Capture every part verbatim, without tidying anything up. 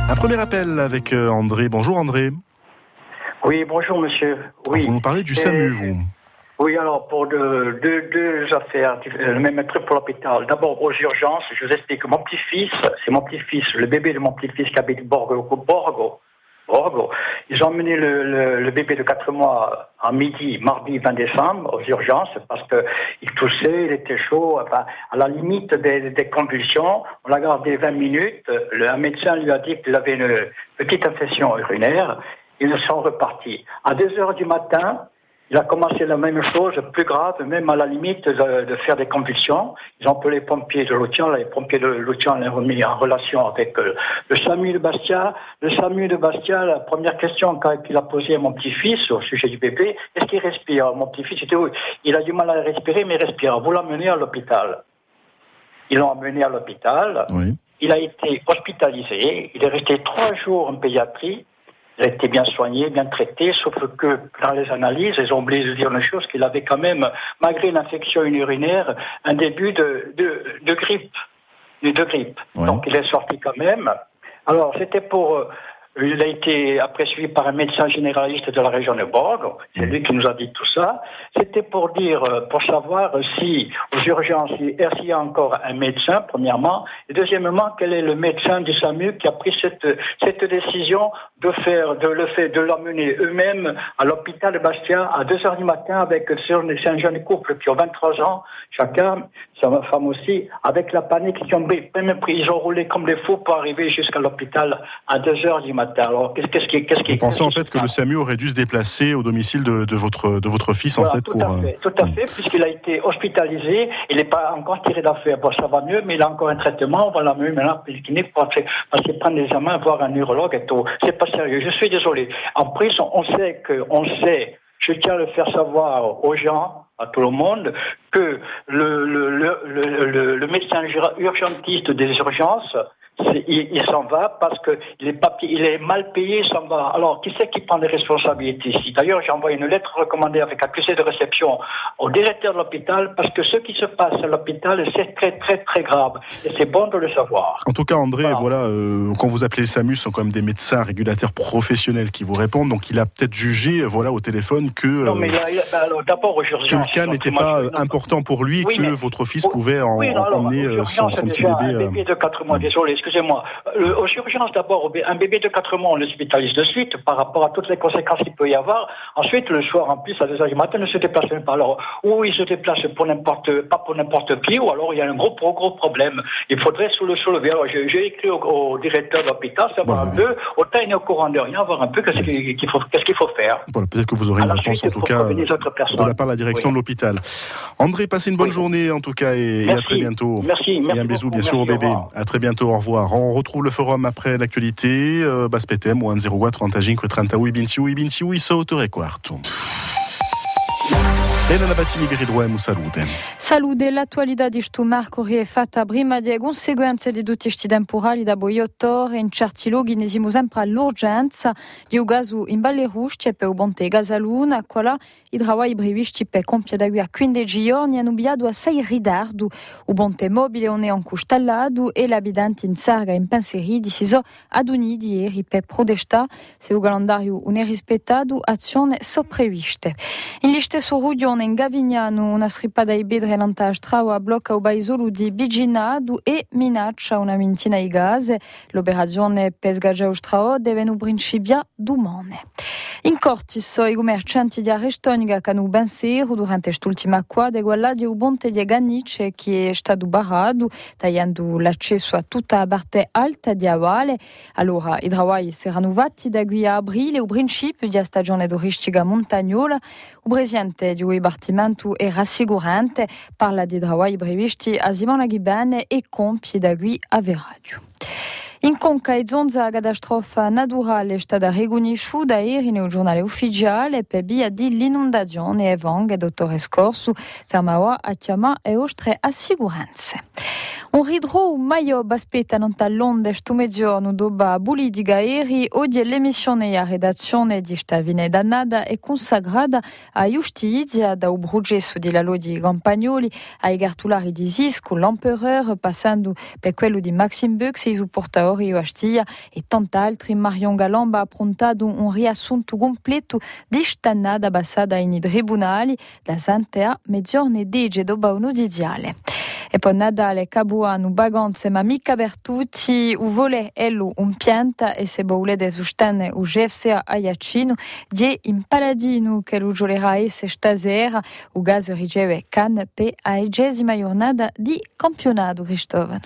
Un premier appel avec André. Bonjour André. Oui, bonjour monsieur. Oui. Alors, vous nous parlez du SAMU, vous. Oui, alors pour deux, deux, deux affaires, le même truc pour l'hôpital. D'abord aux urgences, je vous explique que mon petit-fils, c'est mon petit-fils, le bébé de mon petit-fils qui habite Borgo, Borgo. Borgo. Ils ont emmené le, le, le bébé de quatre mois à midi, mardi vingt décembre, aux urgences, parce que il toussait, il était chaud, enfin, à la limite des, des convulsions. On l'a gardé vingt minutes. Le, un médecin lui a dit qu'il avait une petite infection urinaire. Ils sont repartis. À deux heures du matin, il a commencé la même chose, plus grave, même à la limite de, de faire des convulsions. Ils ont appelé les pompiers de Loutian, les pompiers de Loutian l'ont remis en relation avec euh, le SAMU de Bastia. Le SAMU de Bastia, la première question qu'il a posée à mon petit-fils au sujet du bébé, est-ce qu'il respire? Mon petit-fils était oui, il a du mal à respirer, mais il respire. Vous l'emmenez à l'hôpital. Ils l'ont emmené à l'hôpital. Oui. Il a été hospitalisé. Il est resté trois jours en pédiatrie. Il a été bien soigné, bien traité, sauf que dans les analyses, ils ont oublié de dire une chose, qu'il avait quand même, malgré l'infection urinaire, un début de, de, de grippe. De grippe. Ouais. Donc il est sorti quand même. Alors c'était pour... Il a été après suivi par un médecin généraliste de la région de Bordeaux. C'est lui qui nous a dit tout ça. C'était pour dire, pour savoir si aux urgences, s'il y a encore un médecin, premièrement, et deuxièmement, quel est le médecin du SAMU qui a pris cette cette décision de faire, de le fait, de l'emmener eux-mêmes à l'hôpital de Bastia à deux heures du matin avec c'est un jeune couple qui ont vingt-trois ans chacun, sa femme aussi, avec la panique qui ont pris, même pris, ils ont roulé comme des fous pour arriver jusqu'à l'hôpital à deux heures du matin. Alors, qu'est-ce, qu'est-ce qui, qu'est-ce qui, Vous pensez en qu'est-ce fait que le SAMU aurait dû se déplacer au domicile de, de votre de votre fils en voilà, fait tout pour. À fait, tout à fait, puisqu'il a été hospitalisé, il n'est pas encore tiré d'affaire. Bon, ça va mieux, mais il a encore un traitement. On va l'amener maintenant à la clinique pour passer prendre des examens, voir un neurologue et tout. C'est pas sérieux. Je suis désolé. En plus, on sait que, on sait. Je tiens à le faire savoir aux gens, à tout le monde, que le le le le, le, le médecin urgentiste des urgences. C'est, il, il s'en va parce que il est, pas, il est mal payé, il s'en va. Alors, qui c'est qui prend les responsabilités ici? D'ailleurs, j'ai envoyé une lettre recommandée avec accusé de réception au directeur de l'hôpital parce que ce qui se passe à l'hôpital, c'est très, très, très grave. Et c'est bon de le savoir. En tout cas, André, voilà, voilà euh, quand vous appelez le SAMU, ce sont quand même des médecins régulateurs professionnels qui vous répondent. Donc, il a peut-être jugé, voilà, au téléphone que, euh, non, mais il a, il a, alors, d'abord, aux urgences, que le cas n'était pas moi, important pour lui, oui, que mais, votre fils oh, pouvait en, oui, non, alors, emmener euh, son, son petit bébé. Un bébé de quatre mois, désolé, excusez-moi. Le, aux urgences, d'abord, un bébé de quatre mois, on l'hospitalise de suite par rapport à toutes les conséquences qu'il peut y avoir. Ensuite, le soir, en plus, à deux heures du matin, il ne se déplace même pas. Alors, ou il se déplace pour n'importe, pas pour n'importe qui, ou alors il y a un gros, gros, gros problème. Il faudrait sous le soulever. Alors, j'ai, j'ai écrit au, au directeur de l'hôpital, savoir voilà, un peu, autant il est au courant de rien, voir un peu qu'est-ce qu'il faut, qu'est-ce qu'il faut faire. Voilà, peut-être que vous aurez une réponse, en tout cas, de la part de la direction oui. de l'hôpital. André, passez une bonne oui. journée, en tout cas, et, et à très bientôt. Merci. Merci et un bisou, beaucoup. bien sûr, merci, au bébé. À très bientôt, au revoir. On retrouve le forum après l'actualité. Uh, Baspetem, o zero quattro trentacinque trentacinque venticinque venticinque sotto tre quarto. Elena Battini Biridroem, salute. Salute, l'attualità di sto Marco è fatta prima di conseguenze di tutti questi temporali da Boiottor e in certi luoghi ne siamo sempre all'urgenza di un gaso in Valle Rouge c'è per un bonte gasaluna quella i travai previsti per compiere da qui a quindici giorni hanno avviato a sei ritardo un bonte mobile on è ancustallato e l'abitante in sarga in pensieri deciso ad uniti ieri per protestare se il calendario non è rispettato azioni sopreviste in liste su Rudion in Gavignano una strippata di bedre l'antastrao blocca o baisolo di Biginado e minaccia una ventina di gas. L'operazione per sgaggiare strao deve nu principia domani. In cortis i commercianti di Arrestonica che hanno pensato durante quest'ultima quadra quella di un ponte di Ganice che è stato barrato tagliando l'accesso a tutta la parte alta di Avale. Allora i lavori saranno fatti da qui a aprile o principio di stagione turistica montagnola. Il presidente di Dipartimento è rassicurante, parla di lavori previsti a Simona Ghibane e compie da qui a Veraggio. In Conca e zonza catastrofa naturale è stata riconosciuta ieri nel giornale ufficiale per via dell'inondazione e vang e dottore scorso fermava a chiamare e oltre assicuranze. Un ridro meglio aspetta non dall'onde sto mezzogiorno dopo politica ieri oggi l'emissione e la redazione di sta vine dannata è consacrata a giustizia da un processo di la lodi Campagnoli ai cartolari di Sisco, l'Empereur, passando per quello di Maxime Bux e i supportatori Saori Uashtia e tant'altri. Marion Galamba ha approntato un riassunto completo di stannata passata in tribunali da Santea mezzogiorno e dieci dopo un udiziale. E poi Nadale, Cabuano, Bagonze, ma mica per tutti, u vole elu un pianta e se volete sostenere u G F C a Iacino, die in Paladino che lo giocherà esse stasera, u gas riceve can per a egesima giornata di campionato, Cristovano.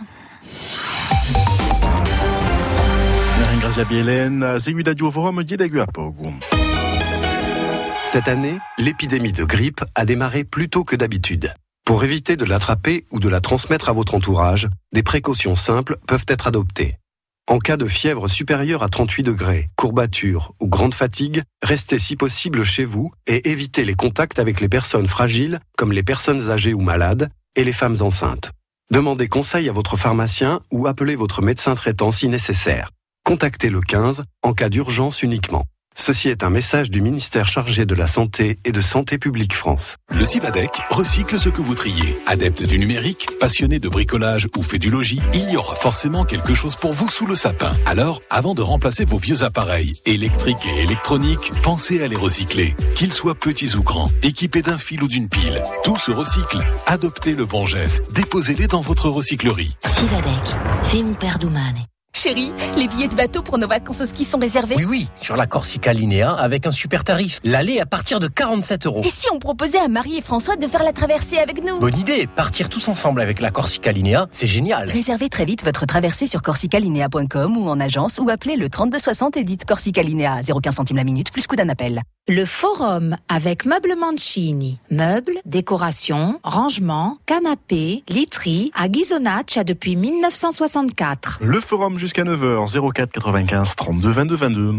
Grazie Bielen, seguida di Forum Diedegu a poco. Cette année, l'épidémie de grippe a démarré plus tôt que d'habitude. Pour éviter de l'attraper ou de la transmettre à votre entourage, des précautions simples peuvent être adoptées. En cas de fièvre supérieure à trente-huit degrés, courbature ou grande fatigue, restez si possible chez vous et évitez les contacts avec les personnes fragiles, comme les personnes âgées ou malades, et les femmes enceintes. Demandez conseil à votre pharmacien ou appelez votre médecin traitant si nécessaire. Contactez le quinze en cas d'urgence uniquement. Ceci est un message du ministère chargé de la Santé et de Santé publique France. Le Cibadec recycle ce que vous triez. Adepte du numérique, passionné de bricolage ou fait du logis, il y aura forcément quelque chose pour vous sous le sapin. Alors, avant de remplacer vos vieux appareils, électriques et électroniques, pensez à les recycler. Qu'ils soient petits ou grands, équipés d'un fil ou d'une pile, tout se recycle. Adoptez le bon geste. Déposez-les dans votre recyclerie. Cibadec, fim perdumane. Chérie, les billets de bateau pour nos vacances au ski sont réservés? Oui, oui, sur la Corsica Linea avec un super tarif. L'aller à partir de quarante-sept euros. Et si on proposait à Marie et François de faire la traversée avec nous? Bonne idée, partir tous ensemble avec la Corsica Linea, c'est génial. Réservez très vite votre traversée sur corsica linea point com ou en agence ou appelez le trente-deux soixante et dites Corsica Linea à zéro quinze centimes la minute plus coût d'un appel. Le Forum avec Meubles Mancini. Meubles, décorations, rangements, canapés, literie à Ghisonaccia depuis mille neuf cent soixante-quatre. Le Forum jusqu'à neuf heures, zéro quatre quatre-vingt-quinze trente-deux vingt-deux vingt-deux.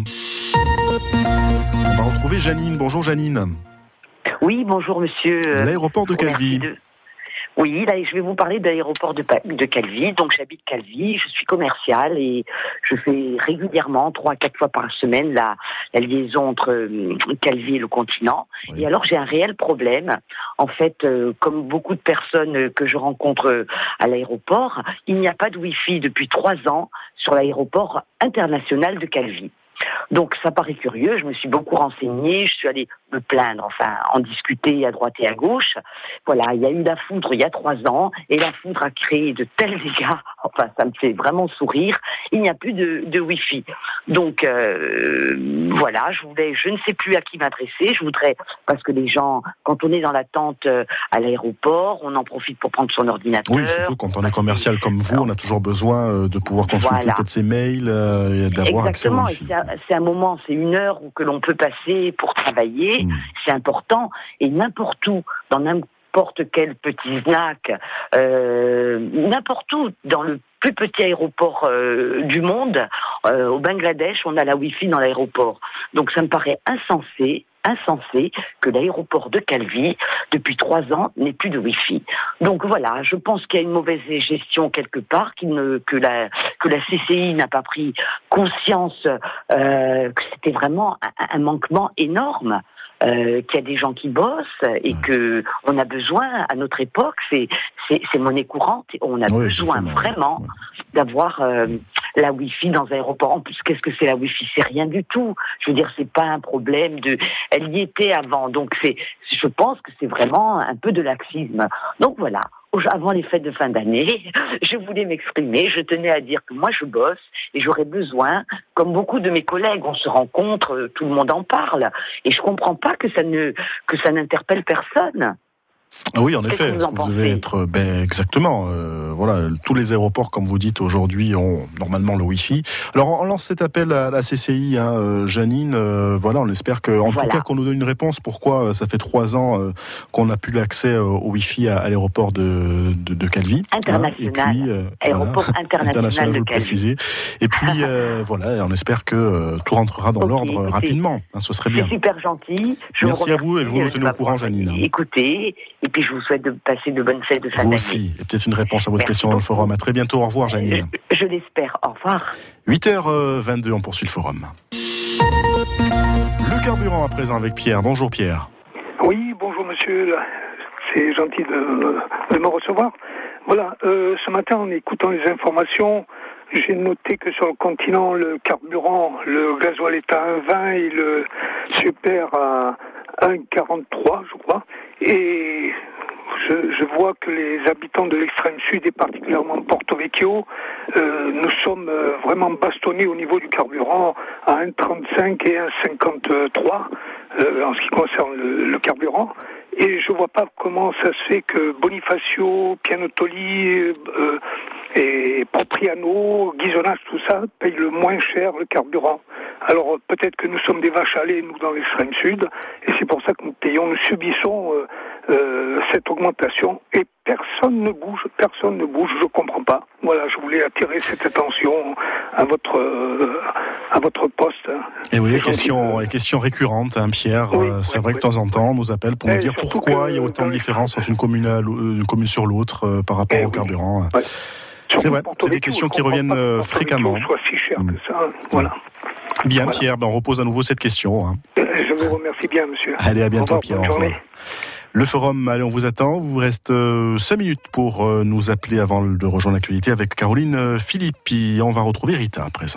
On va retrouver Janine. Bonjour Janine. Oui, bonjour monsieur. L'aéroport de Calvi. De... Oui, là, je vais vous parler de l'aéroport de, de Calvi. Donc, j'habite Calvi, je suis commerciale et je fais régulièrement, trois à quatre fois par semaine, la, la liaison entre Calvi et le continent. Oui. Et alors, j'ai un réel problème. En fait, euh, comme beaucoup de personnes que je rencontre à l'aéroport, il n'y a pas de Wi-Fi depuis trois ans sur l'aéroport international de Calvi. Donc ça paraît curieux, je me suis beaucoup renseignée, je suis allée me plaindre, enfin en discuter à droite et à gauche. Voilà, il y a eu la foudre il y a trois ans et la foudre a créé de tels dégâts, enfin ça me fait vraiment sourire, il n'y a plus de, de Wi-Fi. Donc euh, voilà, je voulais, je ne sais plus à qui m'adresser, je voudrais, parce que les gens, quand on est dans l'attente à l'aéroport, on en profite pour prendre son ordinateur. Oui, surtout quand on est commercial comme vous, on a toujours besoin de pouvoir consulter voilà. peut-être ses mails et d'avoir Exactement. accès au Wi-Fi. C'est un moment, c'est une heure que l'on peut passer pour travailler, mmh. c'est important, et n'importe où, dans n'importe quel petit snack, euh, n'importe où, dans le plus petit aéroport euh, du monde, euh, au Bangladesh, on a la Wi-Fi dans l'aéroport. Donc ça me paraît insensé, insensé que l'aéroport de Calvi, depuis trois ans, n'ait plus de Wi-Fi. Donc voilà, je pense qu'il y a une mauvaise gestion quelque part, qu'il ne, que, la, que la C C I n'a pas pris conscience euh, que c'était vraiment un, un manquement énorme. Euh, qu'il y a des gens qui bossent et que on a besoin, à notre époque, c'est, c'est, c'est monnaie courante, on a oui, besoin vraiment ouais. d'avoir euh, la Wi-Fi dans un aéroport. En plus, qu'est-ce que c'est la Wi-Fi? C'est rien du tout. Je veux dire, c'est pas un problème de... Elle y était avant, donc c'est, je pense que c'est vraiment un peu de laxisme. Donc voilà. Avant les fêtes de fin d'année, je voulais m'exprimer, je tenais à dire que moi je bosse et j'aurais besoin, comme beaucoup de mes collègues, on se rencontre, tout le monde en parle, et je comprends pas que ça ne que ça n'interpelle personne. Oui, en effet, vous, vous devez être ben, exactement. Euh, voilà, tous les aéroports, comme vous dites aujourd'hui, ont normalement le Wi-Fi. Alors, on lance cet appel à la C C I, hein, euh, Janine. Euh, voilà, on espère que, en voilà. tout cas, qu'on nous donne une réponse. Pourquoi euh, ça fait trois ans euh, qu'on n'a plus l'accès euh, au Wi-Fi à, à l'aéroport de, de, de Calvi, international, hein, et puis, euh, aéroport voilà, international, international de Calvi. Préciser. Et puis, euh, voilà, on espère que euh, tout rentrera dans okay, l'ordre écoutez, rapidement. Hein, ce serait bien. C'est super gentil. Je Merci vous à vous et vous nous tenez au courant, Janine. Écoutez. Et puis je vous souhaite de passer de bonnes fêtes de fin d'année. Vous aussi, et peut-être une réponse à votre Merci question beaucoup. Dans le forum. À très bientôt, au revoir Janine. Je, je l'espère, au revoir. huit heures vingt-deux, on poursuit le forum. Le carburant à présent avec Pierre. Bonjour Pierre. Oui, bonjour monsieur, c'est gentil de, de me recevoir. Voilà, euh, ce matin en écoutant les informations, j'ai noté que sur le continent, le carburant, le gasoil est à un virgule vingt et le super à un virgule quarante-trois, je crois. Et je, je vois que les habitants de l'extrême sud et particulièrement Porto Vecchio, euh, nous sommes euh, vraiment bastonnés au niveau du carburant à un virgule trente-cinq et un virgule cinquante-trois euh, en ce qui concerne le, le carburant. Et je vois pas comment ça se fait que Bonifacio, Pianotoli euh, et Propriano, Ghisonaccia, tout ça, payent le moins cher le carburant. Alors peut-être que nous sommes des vaches à lait, nous, dans l'extrême sud, et c'est pour ça que nous payons, nous subissons euh, euh, cette augmentation, et personne ne bouge, personne ne bouge, je comprends pas. Voilà, je voulais attirer cette attention à votre euh, à votre poste. Et oui, question, question récurrente, hein, Pierre. Oui, c'est oui, vrai oui. que de temps en temps, on nous appelle pour et nous dire pourquoi il y a autant de différences entre une commune, à une commune sur l'autre euh, par rapport et au oui. carburant. Ouais. C'est vrai, c'est des questions qui reviennent euh, fréquemment. Soit si cher que ça, voilà. Bien, voilà. Pierre, ben on repose à nouveau cette question. Hein. Je vous remercie bien, monsieur. Allez, à bientôt, Pierre. Au revoir. Le forum, allez, on vous attend. Vous reste euh, cinq minutes pour euh, nous appeler avant de rejoindre l'actualité avec Caroline euh, Philippi. On va retrouver Rita à présent.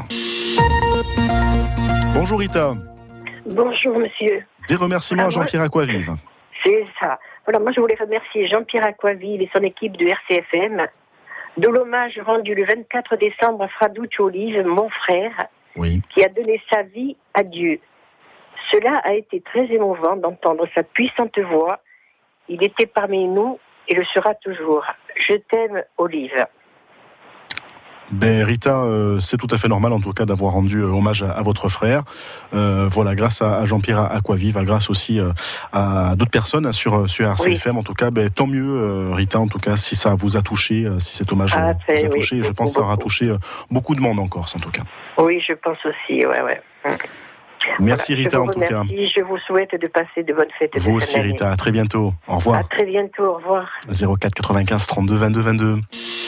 Bonjour Rita. Bonjour monsieur. Des remerciements Alors, à Jean-Pierre Aquavive. C'est ça. Voilà, moi je voulais remercier Jean-Pierre Aquavive et son équipe de R C F M de l'hommage rendu le vingt-quatre décembre à Fraduccio Olive, mon frère, oui. qui a donné sa vie à Dieu. Cela a été très émouvant d'entendre sa puissante voix. Il était parmi nous et le sera toujours. Je t'aime, Olive. Ben Rita, euh, c'est tout à fait normal en tout cas d'avoir rendu euh, hommage à, à votre frère. Euh, voilà, grâce à, à Jean-Pierre Aquavive, grâce aussi euh, à d'autres personnes sur sur R C F M. Oui. En tout cas, ben tant mieux euh, Rita. En tout cas, si ça vous a touché, euh, si cet hommage ah, vous a oui, touché, je pense que ça aura touché euh, beaucoup de monde en Corse en tout cas. Oui, je pense aussi. Ouais, ouais. Merci voilà, Rita en tout cas. Je vous souhaite de passer de bonnes fêtes. Vous aussi Rita, à très bientôt. Au revoir. À très bientôt, au revoir. zéro quatre quatre-vingt-quinze trente-deux vingt-deux vingt-deux.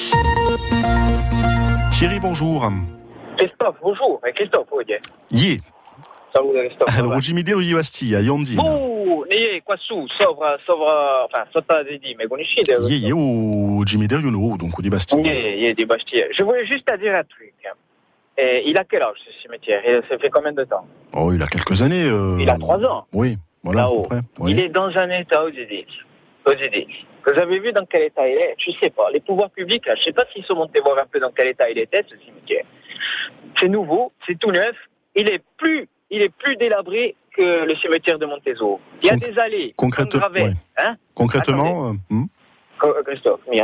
Thierry, bonjour. Christophe, bonjour. Christophe, oui. Ye. Saluto Christophe. Allora, Gimideo di Bastia, Iondina. Oh, ne qua su, sopra, sopra, enfin, sotto di Dime, conoscete? Ye, ye, ou Gimideo, you know, donc, di Bastia. Ye, ye, di Bastia. Je voulais juste te dire un truc. Et il a quel âge, ce cimetière? Il ça fait combien de temps? Oh, il a quelques années. Euh... Il a trois ans. Oui, voilà, là-haut. À peu près. Oui. Il est dans un état aux idées. Aux idées. Vous avez vu dans quel état il est? Je ne sais pas. Les pouvoirs publics, là, je ne sais pas s'ils sont montés voir un peu dans quel état il était, ce cimetière. C'est nouveau, c'est tout neuf. Il est plus, il est plus délabré que le cimetière de Montezot. Il y a Conc- des allées. Concrètement, ouais. hein Concrètement, euh, hmm. Christophe, il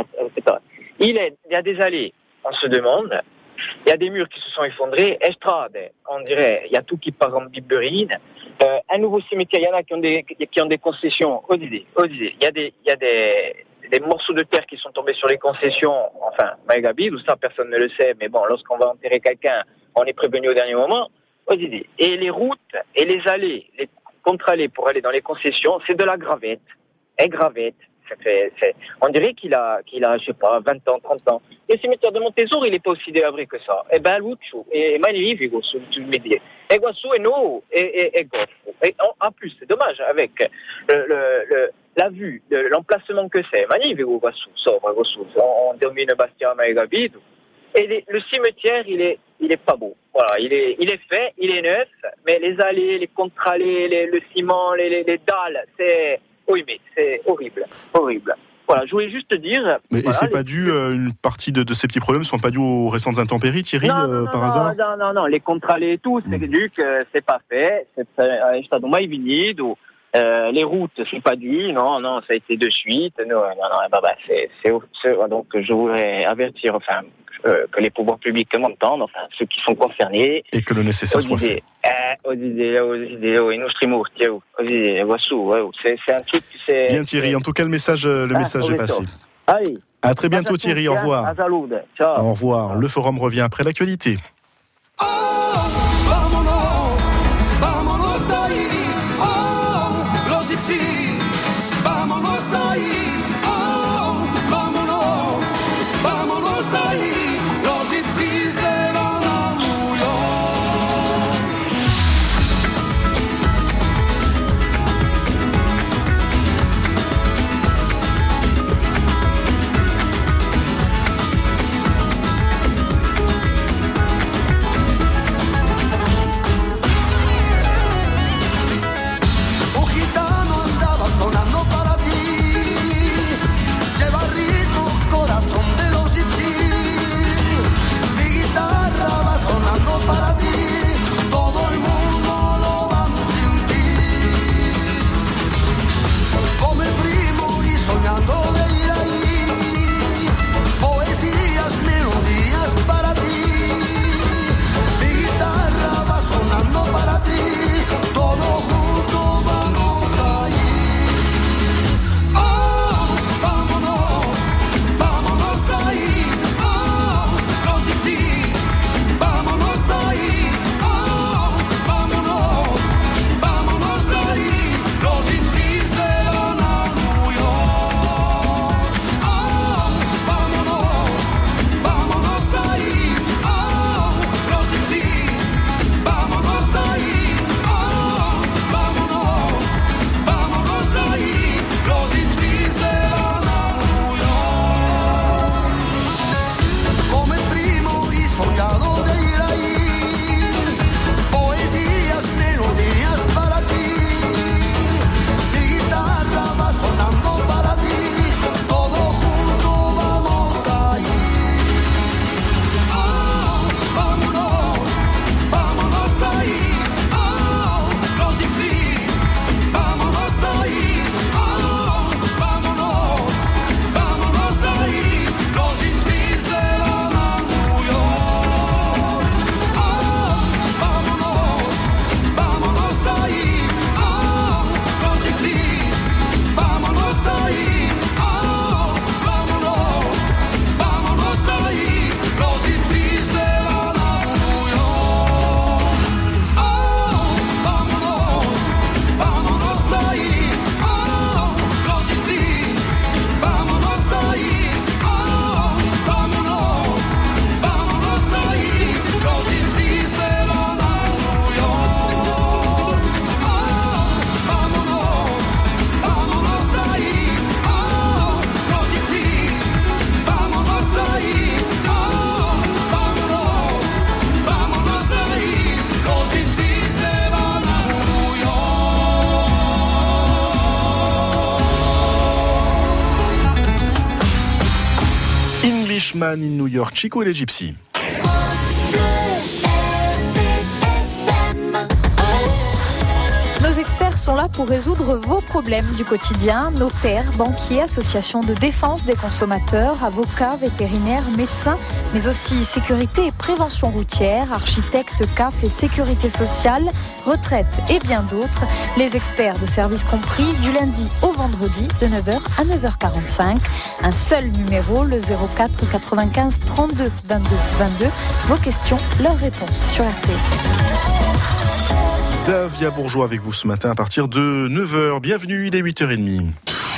y a des allées. On se demande. Il y a des murs qui se sont effondrés. Estrade, on dirait, il y a tout qui part en biberine. Euh, un nouveau cimetière, il y en a qui ont des, qui ont des concessions. Aux idées, aux idées. Il y a des, il y a des, des morceaux de terre qui sont tombés sur les concessions. Enfin, Maïgabi, ou ça, personne ne le sait. Mais bon, lorsqu'on va enterrer quelqu'un, on est prévenu au dernier moment. Aux idées. Et les routes et les allées, les contre-allées pour aller dans les concessions, c'est de la gravette. Et gravette. Ça fait, c'est, on dirait qu'il a, qu'il a, je sais pas, vingt ans, trente ans. Et le cimetière de Montezor, il n'est pas aussi délabré que ça. Et ben, Lucho, et magnifique, tu me dis. Et Guassou, et no, et, et, et Goffo. Et en, en plus, c'est dommage, avec le, le, le, la vue, de l'emplacement que c'est. Magnifique, Guassou, sobre, Guassou. On, on domine Bastia, Maïgabi. Et les, le cimetière, il est, il est pas beau. Voilà, il est, il est fait, il est neuf, mais les allées, les contre-allées, les, le ciment, les, les, les dalles, c'est, oui, mais c'est horrible, horrible. Voilà, je voulais juste te dire... Mais voilà, et c'est les... pas dû, euh, une partie de, de ces petits problèmes ne sont pas dus aux récentes intempéries, Thierry, non, non, euh, non, par non, hasard Non, non, non, les contre-allées et tout, c'est mmh. dû que c'est pas fait, c'est stato mai venido, euh, les routes, c'est pas dû, non, non, ça a été de suite, non, non, non, bah, bah, c'est, c'est, c'est, donc je voudrais avertir, enfin, euh, que les pouvoirs publics m'entendent, enfin, ceux qui sont concernés. Et que le nécessaire soit fait. Aux idées, aux idées, aux nostri morti, aux idées, c'est, c'est un truc, c'est... Bien Thierry, en tout cas le message, le ah, message est passé. Allez. À très bientôt Thierry, au revoir. Ciao. Au revoir, le forum revient après l'actualité. Postman in New York, Chico et les Gypsies. Nos experts sont là pour résoudre vos problèmes du quotidien. Notaires, banquiers, associations de défense des consommateurs, avocats, vétérinaires, médecins, mais aussi sécurité et prévention routière, architectes, C A F et sécurité sociale, retraite et bien d'autres. Les experts de service compris du lundi au vendredi de neuf heures à neuf heures quarante-cinq. Un seul numéro, le zéro quatre quatre-vingt-quinze trente-deux vingt-deux vingt-deux. Vos questions, leurs réponses sur R C. Davia Bourgeois avec vous ce matin à partir de neuf heures. Bienvenue, il est huit heures trente.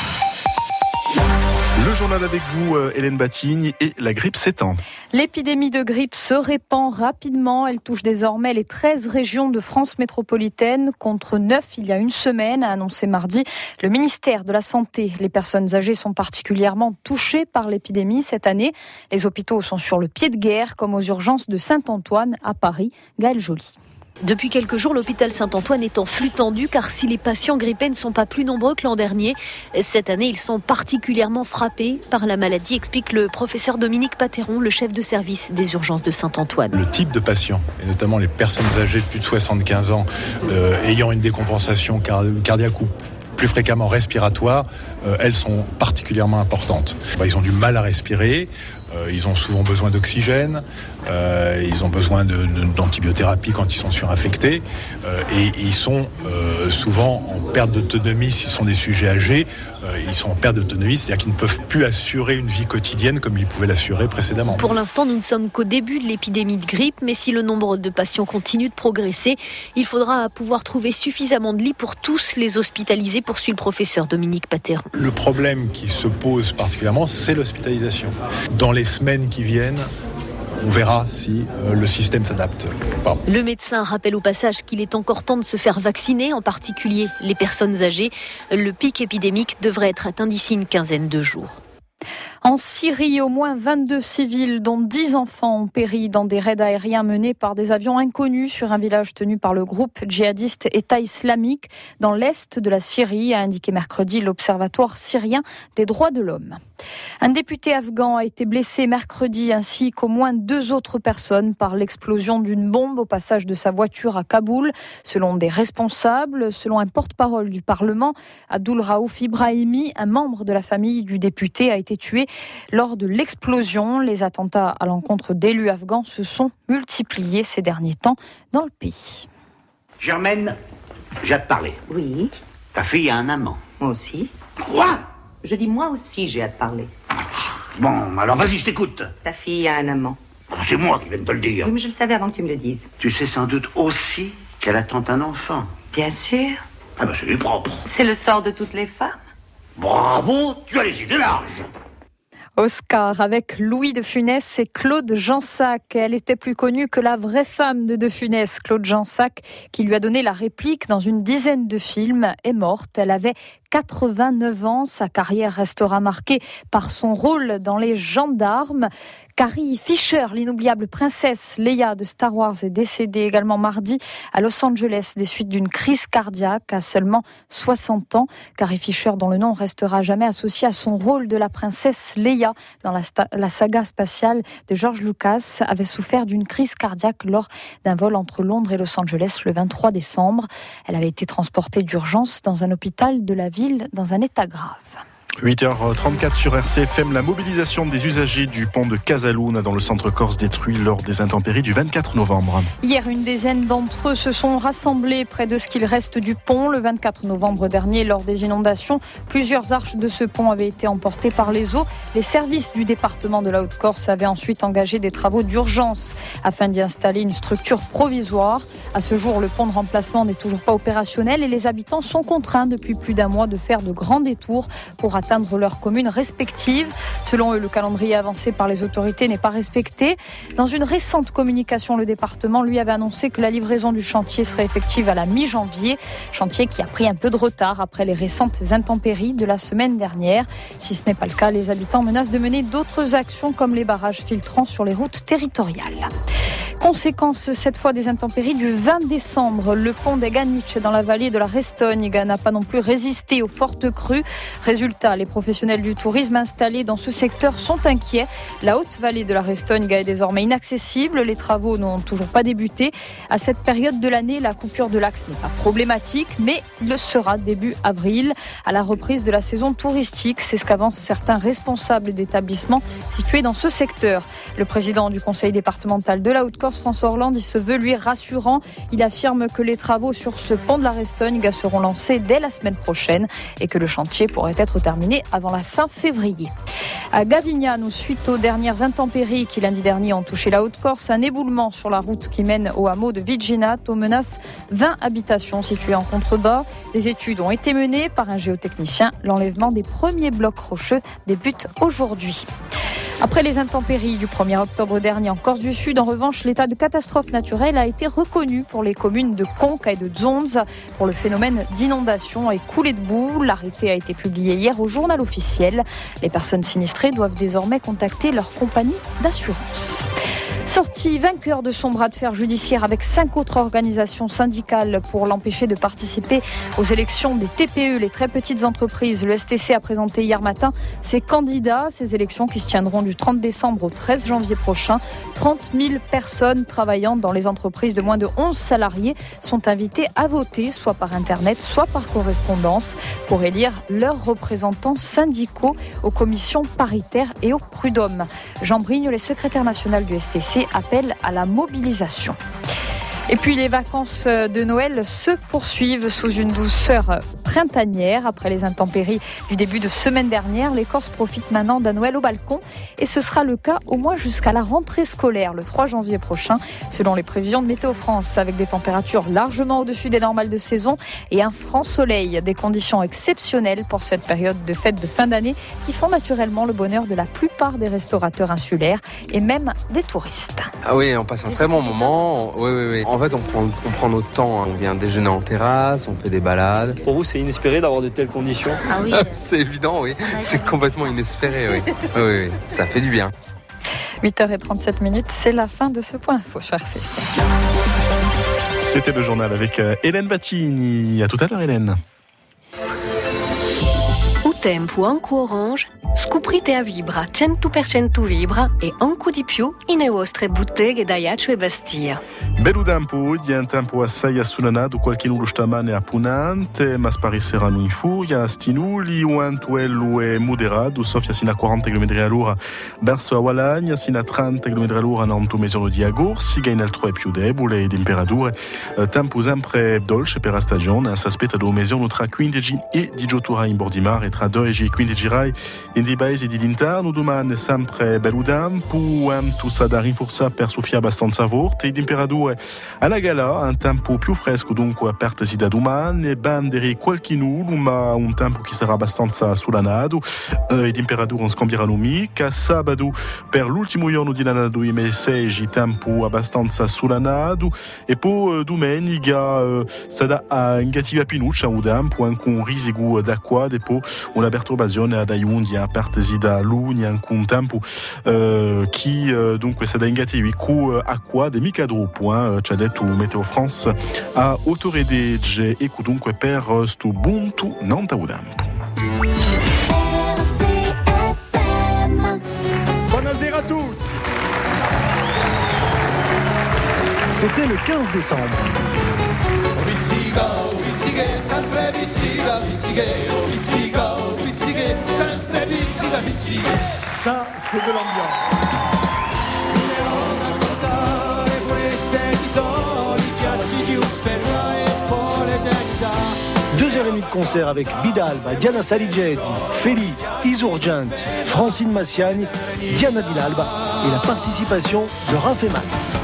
Le journal avec vous, Hélène Batigne, et la grippe s'étend. L'épidémie de grippe se répand rapidement. Elle touche désormais les treize régions de France métropolitaine contre neuf il y a une semaine, a annoncé mardi le ministère de la Santé. Les personnes âgées sont particulièrement touchées par l'épidémie cette année. Les hôpitaux sont sur le pied de guerre, comme aux urgences de Saint-Antoine à Paris. Gaëlle Joly. Depuis quelques jours, l'hôpital Saint-Antoine est en flux tendu car si les patients grippés ne sont pas plus nombreux que l'an dernier, cette année, ils sont particulièrement frappés par la maladie, explique le professeur Dominique Pateron, le chef de service des urgences de Saint-Antoine. Le type de patients, et notamment les personnes âgées de plus de soixante-quinze ans, euh, ayant une décompensation cardiaque ou plus fréquemment respiratoires, euh, elles sont particulièrement importantes. Bah, ils ont du mal à respirer, euh, ils ont souvent besoin d'oxygène, euh, ils ont besoin de, de, d'antibiothérapie quand ils sont surinfectés, euh, et, et ils sont euh, souvent en perte d'autonomie s'ils sont des sujets âgés, euh, ils sont en perte d'autonomie, c'est-à-dire qu'ils ne peuvent plus assurer une vie quotidienne comme ils pouvaient l'assurer précédemment. Pour l'instant, nous ne sommes qu'au début de l'épidémie de grippe, mais si le nombre de patients continue de progresser, il faudra pouvoir trouver suffisamment de lits pour tous les hospitalisés, poursuit le professeur Dominique Pateron. Le problème qui se pose particulièrement, c'est l'hospitalisation. Dans les semaines qui viennent, on verra si euh, le système s'adapte ou pas. Le médecin rappelle au passage qu'il est encore temps de se faire vacciner, en particulier les personnes âgées. Le pic épidémique devrait être atteint d'ici une quinzaine de jours. En Syrie, au moins vingt-deux civils, dont dix enfants, ont péri dans des raids aériens menés par des avions inconnus sur un village tenu par le groupe djihadiste État islamique dans l'est de la Syrie, a indiqué mercredi l'Observatoire syrien des droits de l'homme. Un député afghan a été blessé mercredi, ainsi qu'au moins deux autres personnes par l'explosion d'une bombe au passage de sa voiture à Kaboul. Selon des responsables, selon un porte-parole du Parlement, Abdul Raouf Ibrahimi, un membre de la famille du député, a été tué lors de l'explosion. Les attentats à l'encontre d'élus afghans se sont multipliés ces derniers temps dans le pays. Germaine, j'ai à te parler. Oui. Ta fille a un amant. Moi aussi. Quoi ? Je dis moi aussi j'ai à te parler. Bon, alors vas-y, je t'écoute. Ta fille a un amant. C'est moi qui viens de te le dire. Oui, mais je le savais avant que tu me le dises. Tu sais sans doute aussi qu'elle attend un enfant. Bien sûr. Ah ben c'est du propre. C'est le sort de toutes les femmes. Bravo, tu as les idées larges. Oscar avec Louis de Funès et Claude Jansac. Elle était plus connue que la vraie femme de De Funès, Claude Jansac, qui lui a donné la réplique dans une dizaine de films, est morte. Elle avait quatre-vingt-neuf ans. Sa carrière restera marquée par son rôle dans Les Gendarmes. Carrie Fisher, l'inoubliable princesse Leia de Star Wars, est décédée également mardi à Los Angeles des suites d'une crise cardiaque à seulement soixante ans. Carrie Fisher, dont le nom restera jamais associé à son rôle de la princesse Leia dans la, sta- la saga spatiale de George Lucas, avait souffert d'une crise cardiaque lors d'un vol entre Londres et Los Angeles le vingt-trois décembre. Elle avait été transportée d'urgence dans un hôpital de la ville dans un état grave. huit heures trente-quatre sur R C F M, la mobilisation des usagers du pont de Casaluna dans le centre corse détruit lors des intempéries du vingt-quatre novembre. Hier, une dizaine d'entre eux se sont rassemblés près de ce qu'il reste du pont. Le vingt-quatre novembre dernier, lors des inondations, plusieurs arches de ce pont avaient été emportées par les eaux. Les services du département de la Haute-Corse avaient ensuite engagé des travaux d'urgence afin d'y installer une structure provisoire. À ce jour, le pont de remplacement n'est toujours pas opérationnel et les habitants sont contraints depuis plus d'un mois de faire de grands détours pour atteindre atteindre leurs communes respectives. Selon eux, le calendrier avancé par les autorités n'est pas respecté. Dans une récente communication, le département lui avait annoncé que la livraison du chantier serait effective à la mi-janvier. Chantier qui a pris un peu de retard après les récentes intempéries de la semaine dernière. Si ce n'est pas le cas, les habitants menacent de mener d'autres actions comme les barrages filtrants sur les routes territoriales. Conséquence cette fois des intempéries du vingt décembre. Le pont des Ganic dans la vallée de la Restogne n'a pas non plus résisté aux fortes crues. Résultat, Les professionnels du tourisme installés dans ce secteur sont inquiets. La haute vallée de la Restogne est désormais inaccessible. Les travaux n'ont toujours pas débuté. À cette période de l'année, la coupure de l'axe n'est pas problématique, mais il le sera début avril, à la reprise de la saison touristique. C'est ce qu'avancent certains responsables d'établissements situés dans ce secteur. Le président du conseil départemental de la Haute-Corse, François Hollande, il se veut lui rassurant. Il affirme que les travaux sur ce pont de la Restogne seront lancés dès la semaine prochaine et que le chantier pourrait être terminé avant la fin février. À Gavignane, suite aux dernières intempéries qui lundi dernier ont touché la Haute-Corse, un éboulement sur la route qui mène au hameau de Viginato menace vingt habitations situées en contrebas. Les études ont été menées par un géotechnicien. L'enlèvement des premiers blocs rocheux débute aujourd'hui. Après les intempéries du premier octobre dernier en Corse du Sud, en revanche, l'état de catastrophe naturelle a été reconnu pour les communes de Conca et de Zonz pour le phénomène d'inondation et coulée de boue. L'arrêté a été publié hier au journal officiel. Les personnes sinistrées doivent désormais contacter leur compagnie d'assurance. Sorti vainqueur de son bras de fer judiciaire avec cinq autres organisations syndicales pour l'empêcher de participer aux élections des T P E, les très petites entreprises. Le S T C a présenté hier matin ses candidats, ces élections qui se tiendront du trente décembre au treize janvier prochain. trente mille personnes travaillant dans les entreprises de moins de onze salariés sont invitées à voter, soit par Internet, soit par correspondance, pour élire leurs représentants syndicaux aux commissions paritaires et au prud'homme. Jean Brigne, le secrétaire national du S T C, appelle à la mobilisation. Et puis les vacances de Noël se poursuivent sous une douceur printanière. Après les intempéries du début de semaine dernière, les Corses profitent maintenant d'un Noël au balcon. Et ce sera le cas au moins jusqu'à la rentrée scolaire, le trois janvier prochain, selon les prévisions de Météo France, avec des températures largement au-dessus des normales de saison et un franc soleil. Des conditions exceptionnelles pour cette période de fête de fin d'année qui font naturellement le bonheur de la plupart des restaurateurs insulaires et même des touristes. Ah oui, on passe un très bon moment. Oui, oui, oui. En fait, on prend, on prend notre temps. On vient déjeuner en terrasse, on fait des balades. Pour vous, c'est inespéré d'avoir de telles conditions? Ah oui. C'est évident, oui. C'est complètement inespéré, oui. Oui, oui, oui. Ça fait du bien. huit heures trente-sept minutes, c'est la fin de ce point info sur R C. C'était le journal avec Hélène Battini. À tout à l'heure, Hélène. Tempo anche orange, scoprite a Vibra cento per cento Vibra e anche di più nelle vostre botteghe da Iaccio e Bastia. Bello tempo, di un tempo assai assunanato, qualche nulo stamane a Punante, ma sparisseranno in furia, a Stinuli, o antuello e moderato, Sofia sino a quaranta chilometri all'ora verso a Walagna, sino a trenta chilometri all'ora nanto mezzono di Agorsi, in altro è più debole, e temperature, tempo sempre dolce per la stagione, si aspetta do mezzono tra quindici e diciotto ore in bordi mare, tra dodici e quindici ore in dei paesi di l'interno. Domani sempre bello tempo, tu sa da rinforzare per Sofia abbastanza forte, e temperature alla gala, un tempo più fresco dunque apertesi da domani, banderi qualche nulo, ma un tempo che sarà abbastanza solanato, e temperature non scambieranno mica. Sabato per l'ultimo giorno di l'anno duemilasedici tempo abbastanza solanato, e poi domenica eh, sarà a negativa pinuccia un tempo anche un risico d'acqua, e poi una perturbazione ad aiundi apertesi da luni anche un tempo eh, che eh, dunque sarà negativi con acqua de mica troppo, eh, ci ha detto Meteo France a autoredegge, e dunque per sto buntu non ta udampo. Buonasera à tous. C'était le quinze décembre. Ça, c'est de l'ambiance. Deux heures et demie de concert avec Bidalba, Diana Saligeti, Feli, Isurgenti, Francine Massiagne, Diana Di L'Alba et la participation de Raph et Max.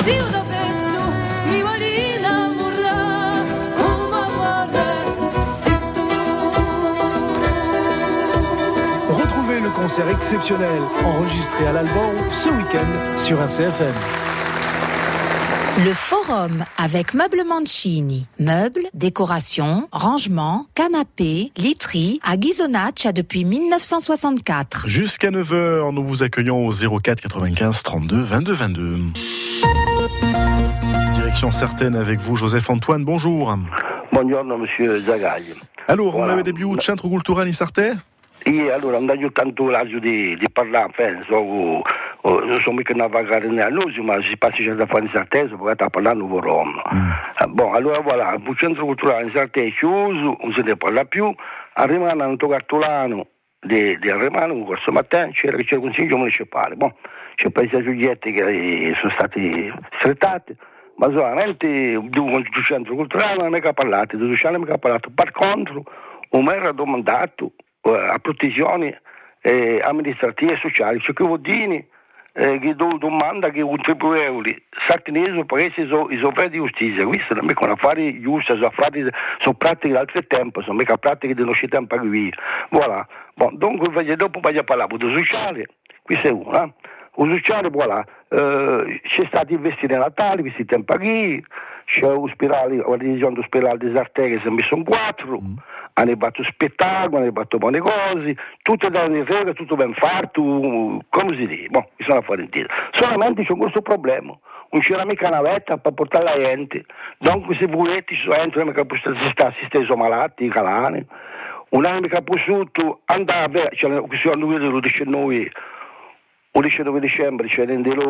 Retrouvez le concert exceptionnel enregistré à l'Alban ce week-end sur R C F M. Le forum avec Meubles Mancini. Meubles, décorations, rangements, canapés, literie à Ghisonaccia depuis dix-neuf cent soixante-quatre. Jusqu'à neuf heures, nous vous accueillons au zéro quatre quatre-vingt-quinze trente-deux vingt-deux vingt-deux. Direction certaine avec vous, Joseph Antoine, bonjour. Buongiorno, monsieur Zagaï. Alors, voilà. On avait début au centre culturel in Sarthe? Io allora non ho tanto l'agio di, di parlare, penso, o, o, non so mica navigare nell'anusio, ma si passa già da fare in Sartese, perché sta parlando un Roma. Mm. Bon, allora voilà, il centro culturale in Sartese è chiuso, non se ne parla più, a Rimano hanno toccato cartolano di, di Rimano, questo mattino c'era, c'era il consiglio municipale, bon, c'è paesi soggetti che sono stati strettati, ma solamente del centro culturale non è mica parlato, del sociale non è mica parlato, per contro, un mero ha domandato a protezioni eh, amministrative e sociali, cioè che vuol dire eh, che do, domanda che contribuevoli sartinesi paesi sono i sopra di giustizia, questo non è mica un affare giusto, sono, affari, sono pratiche di altro tempo, sono mica pratiche di nostro tempo qui, voilà. Bon, dunque dopo voglio parlare del sociale, questo è uno, eh? Il sociale, voilà, eh, c'è stato investire Natale, questi tempi qui, c'è l'ospedale, la divisione dell'ospedale di Sartè che si è messo in quattro, mm. hanno fatto spettacolo, hanno fatto buone cose, tutto da regole, tutto ben fatto, come si dice, boh, mi sono a fare intero. Solamente c'è questo problema, non c'era mica una vetta per portare la gente, dunque se volete, ci sono gente che sta assistenza malati, calani, un anno che ha potuto andare a vedere, cioè, questo anno lo dice noi, il diciannove dicembre c'è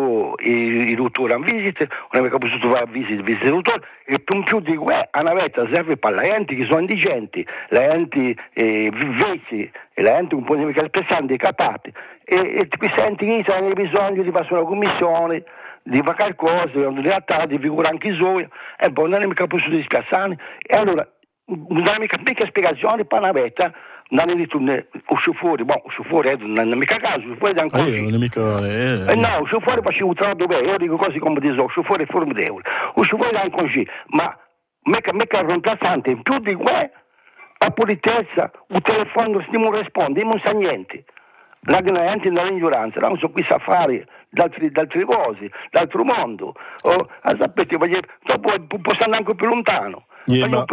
i, i dottori a visita, non abbiamo potuto fare visite, visite ai dottori, e per più di questo, una vetta serve per la gente che sono indigenti, la gente eh, vecchi, e la gente un po' di pesanti, capati, e, e questi enti che hanno bisogno di fare una commissione, di fare qualcosa, in realtà di figurare anche i suoi, e poi non abbiamo potuto dispiazzare, e allora non abbiamo mica spiegazioni per una vetta. Non è detto il chauffeur, bon, il chauffeur non è mica caso, il chauffeur è ancora eh, non è mica, eh, eh, no, il chauffeur faceva un lavoro bene, io dico così come dico, il chauffeur è formidevole, il chauffeur è ancora così, ma mica, mica rimpiazzante, in più di questo, la politezza, il telefono non risponde, non sa niente, la gente nell'ignoranza, non sono qui a fare d'altre cose, d'altro mondo, oh, sapete, dopo possiamo anche più lontano. Yeah, ma...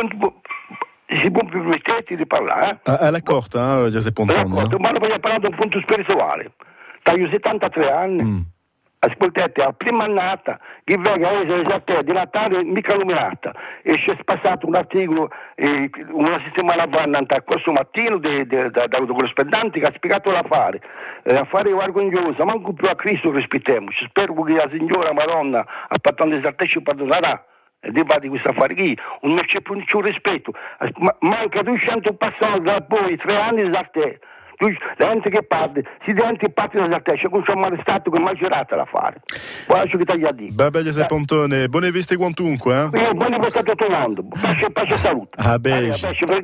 Si può permettere di parlare? Eh? Alla corta, eh, Giuseppe Pontone. Eh? Ma voglio parlare da un punto spirituale. Dagli settantatré anni, mm. ascoltate, la prima annata, che venga a di Natale mica illuminata, e c'è passato un articolo, eh, una settimana avanti, questo mattino, da corrispondente che ha spiegato l'affare. Eh, affare vergognoso, manco più a Cristo rispettiamoci. Spero che la signora Madonna, a partire di Sartè, ci perdonerà. E di questo affare qui, non c'è più nessun rispetto, manca duecento passati da poi tre anni di Sartè, la gente che parte, si diventa parte di Sartè, c'è un male stato che è maggiorata l'affare. Poi lascio che tagli a dire. Babè Giuseppe Pontone, buone viste quantunque. Eh? Buone viste a tutto il mondo, pace e salute. Ah beh,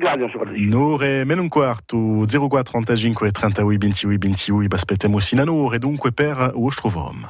Nure, meno un quarto, zero quattro trentacinque trentaotto ventotto ventotto, aspettiamo Sinano, e dunque per Ostrovom.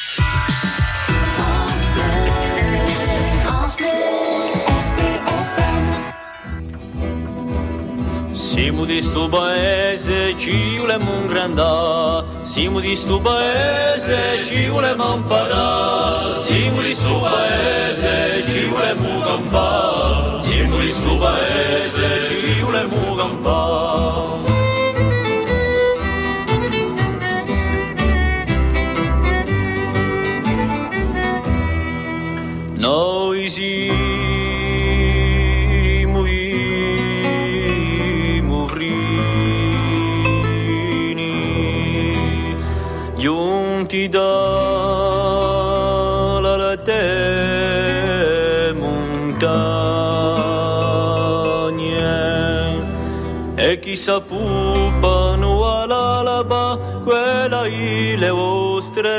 Siamo di sto paese, ci volemo un grandà. Siamo di sto paese, ci volemo imparare. Siamo di sto paese, ci volemo campare. Siamo di sto paese, ci volemo campare. Noi siamo giunti dalla te montagne e chi sapupano all'alba quella le vostre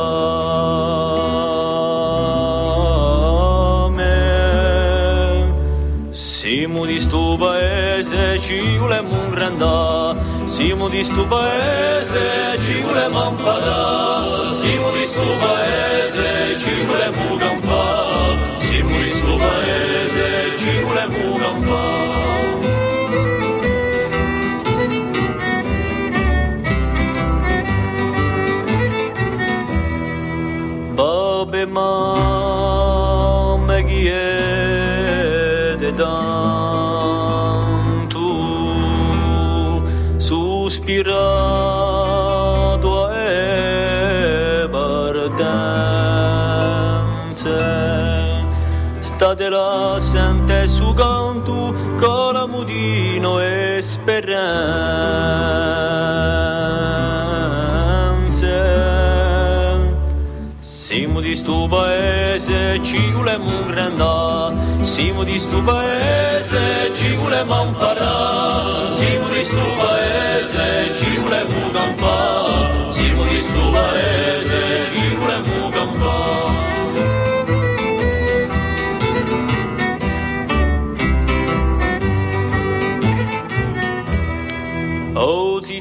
rame. Siamo di sto paese, ci volemo un grandà. Siamo di sto paese, ci volemo imparare. Siamo di sto paese, ci volemo campare. Siamo di sto paese, ci volemo campare. Babe mamma chi è de tanto sospirato e partenze Tate la sente su canto con la mudino e speranze. Siamo di sto paese, ci volemo grandà. Siamo di sto paese, ci volemo imparare. Siamo di sto paese, ci volemo campare. Siamo di sto paese, ci volemo campare. Oggi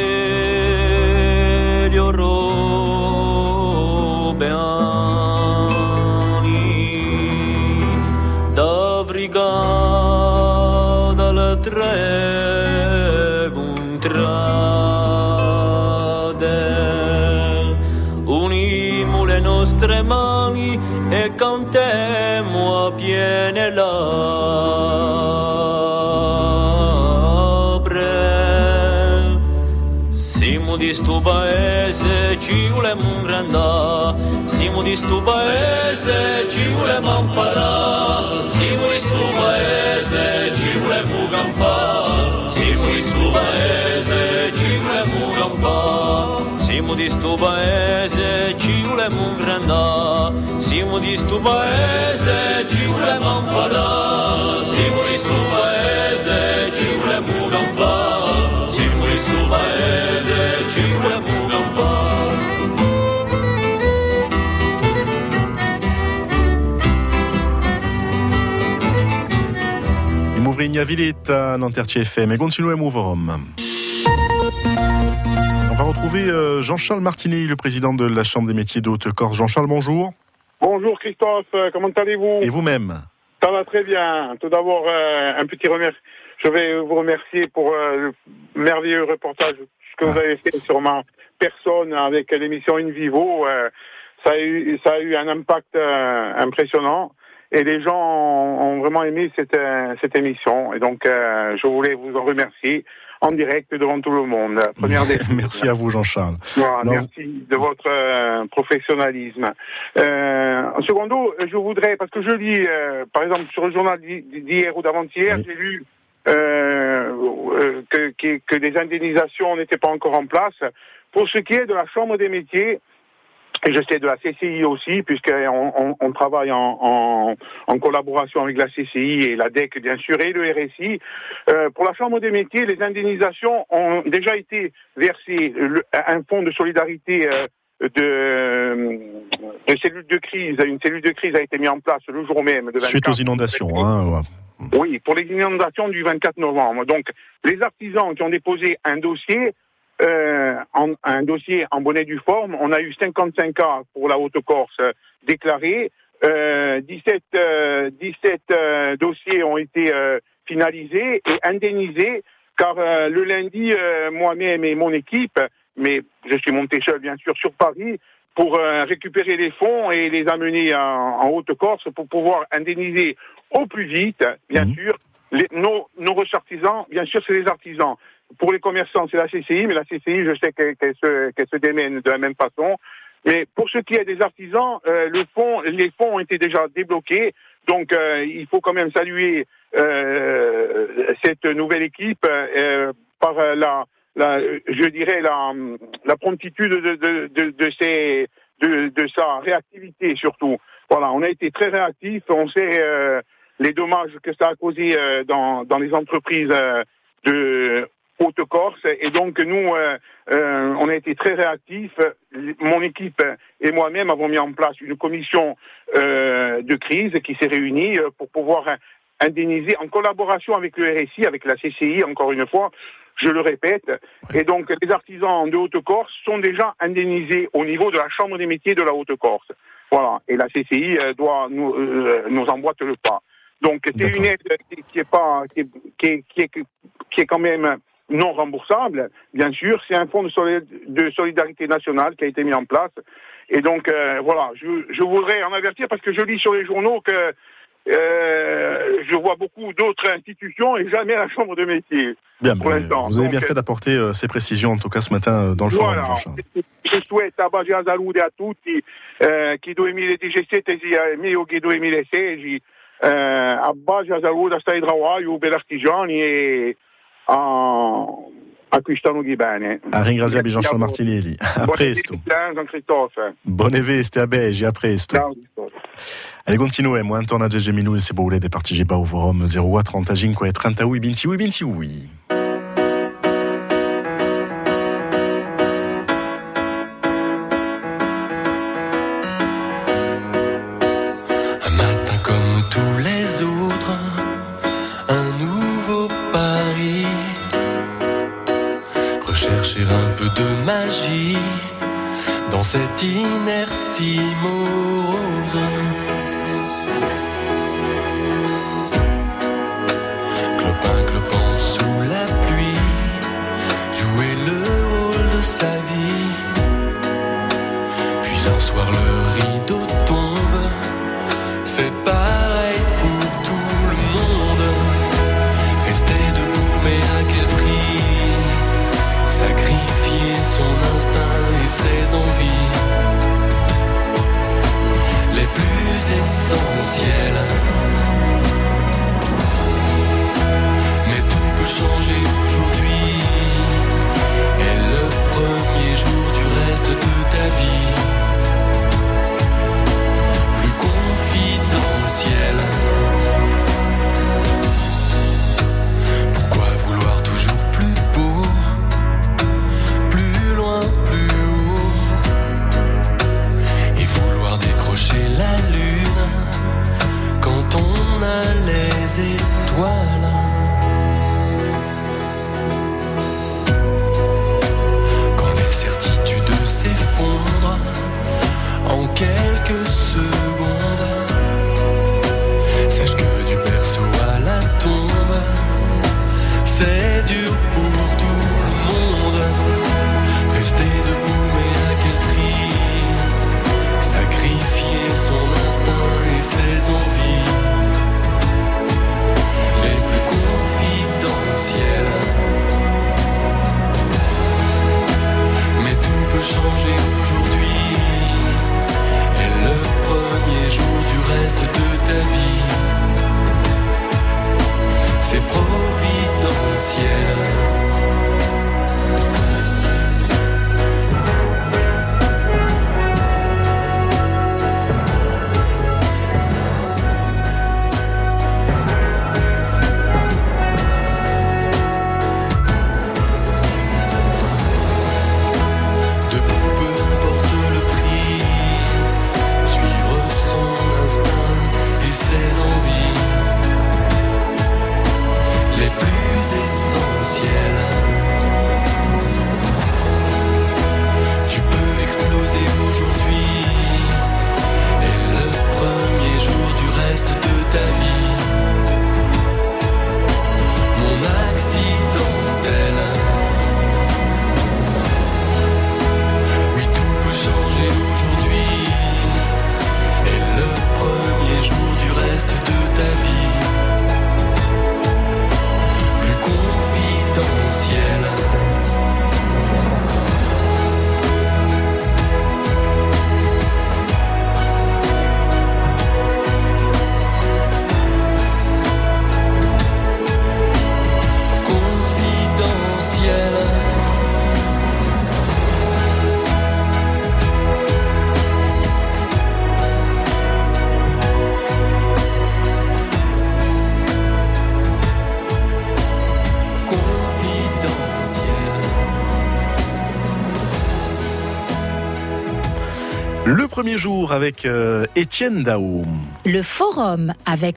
degli europeani d'Africa dalle tre contrade unimo le nostre mani e cantiamo a piene labbra. Siamo di sto paese, ci volemo grandà. Siamo di sto paese, ci volemo imparare. Siamo di sto paese, ci volemo campare. Siamo di sto paese, ci volemo campare. Siamo di sto paese, ci volemo grandà. Siamo di sto paese, ci volemo imparare. Siamo di sto paese, ci volemo campare. Siamo di sto paese, ci volemo campare. Mouvrinia Villetta, Nantertier F M et continuez Mouverom. On va retrouver euh, Jean-Charles Martinet, le président de la Chambre des métiers de Haute-Corse. Jean-Charles, bonjour. Bonjour Christophe, comment allez-vous? Et vous-même? Ça va très bien. Tout d'abord, euh, un petit remerciement. Je vais vous remercier pour euh, le merveilleux reportage que ah. vous avez fait sur ma personne avec l'émission In Vivo. Euh, ça a eu, ça a eu un impact euh, impressionnant. Et les gens ont vraiment aimé cette, cette émission. Et donc, euh, je voulais vous en remercier en direct devant tout le monde. Première des... Merci à vous, Jean-Charles. Voilà, merci de votre euh, professionnalisme. Euh, en secondo, je voudrais, parce que je lis, euh, par exemple, sur le journal d'hier ou d'avant-hier, oui. j'ai lu euh, que, que, que des indemnisations n'étaient pas encore en place. Pour ce qui est de la Chambre des métiers, et je sais de la C C I aussi, puisqu'on on, on travaille en, en, en collaboration avec la C C I et la D E C, bien sûr, et le R S I. Euh, pour la Chambre des métiers, les indemnisations ont déjà été versées. Le, un fonds de solidarité euh, de, de cellule de crise, une cellule de crise a été mise en place le jour même. De vingt-quatre Suite aux inondations, hein, ouais. Oui, pour les inondations du vingt-quatre novembre. Donc, les artisans qui ont déposé un dossier, Euh, en, un dossier en bonne et due forme. On a eu cinquante-cinq cas pour la Haute-Corse euh, déclarés. Euh, dix-sept, euh, dix-sept euh, dossiers ont été euh, finalisés et indemnisés, car euh, le lundi, euh, moi-même et mon équipe, mais je suis monté seul bien sûr sur Paris, pour euh, récupérer les fonds et les amener en, en Haute-Corse pour pouvoir indemniser au plus vite, bien mmh. sûr, les, nos, nos ressortissants. Bien sûr, c'est les artisans. Pour les commerçants, c'est la C C I, mais la C C I, je sais qu'elle, qu'elle, se, qu'elle se démène de la même façon. Mais pour ce qui est des artisans, euh, le fonds, les fonds ont été déjà débloqués. Donc, euh, il faut quand même saluer euh, cette nouvelle équipe euh, par la, la, je dirais, la, la promptitude de, de, de, de, ces, de, de sa réactivité surtout. Voilà, on a été très réactifs. On sait euh, les dommages que ça a causé euh, dans, dans les entreprises euh, de Haute-Corse, et donc nous, euh, euh, on a été très réactifs. Mon équipe et moi-même avons mis en place une commission euh, de crise qui s'est réunie pour pouvoir indemniser en collaboration avec le R S I, avec la C C I, encore une fois, je le répète. Et donc les artisans de Haute-Corse sont déjà indemnisés au niveau de la Chambre des métiers de la Haute-Corse. Voilà, et la C C I doit nous, euh, nous emboîte le pas. Donc c'est D'accord. une aide qui est pas, qui est, qui est, qui est, qui est quand même non remboursable, bien sûr. C'est un fonds de, solid- de solidarité nationale qui a été mis en place. Et donc, euh, voilà, je, je voudrais en avertir parce que je lis sur les journaux que euh, je vois beaucoup d'autres institutions et jamais la Chambre de métier. Bien, pour l'instant. Vous avez donc, bien fait d'apporter euh, ces précisions, en tout cas ce matin, euh, dans le voilà, forum, Jean-Charles. Je souhaite a Bagia Salute a tutti, eh, chi duemiladiciassette sia il mio che duemilasedici. eh, a base a saluta stai trabalho per artigiani e a acquistano di bene. A ringraziare Jean-Charles Martinelli. A presto. Buone veste a Belgi, a presto. Ciao. Allez, continuiamo, intorno a dieci minuti se volete partecipare al forum zero due trentacinque trentahuit ventihuit ventihuit. Un matin comme tous les autres, un nouveau pari. Rechercher un peu de magie dans cette inertie morose. Clopin, clopin sous la pluie, jouer le rôle de sa vie. Puis un soir le rideau tombe, fait pareil pour tout le monde. Rester debout mais à quel prix? Sacrifier son instinct et ses envies les plus essentielles. Mais tout peut changer aujourd'hui, et le premier jour du reste de ta vie plus confidentiel. Pourquoi vouloir toujours plus beau, plus loin, plus haut, et vouloir décrocher la lune quand on a les étoiles? Quand les certitudes s'effondrent en quelques secondes, sache que du berceau à la tombe, c'est dur pour tout le monde. Rester debout mais à quel prix? Sacrifier son instinct et ses envies les plus confidentielles. Mais tout peut changer aujourd'hui, et le premier jour du reste de ta vie c'est providentiel. Le premier jour avec euh, Étienne Daoum. Le forum avec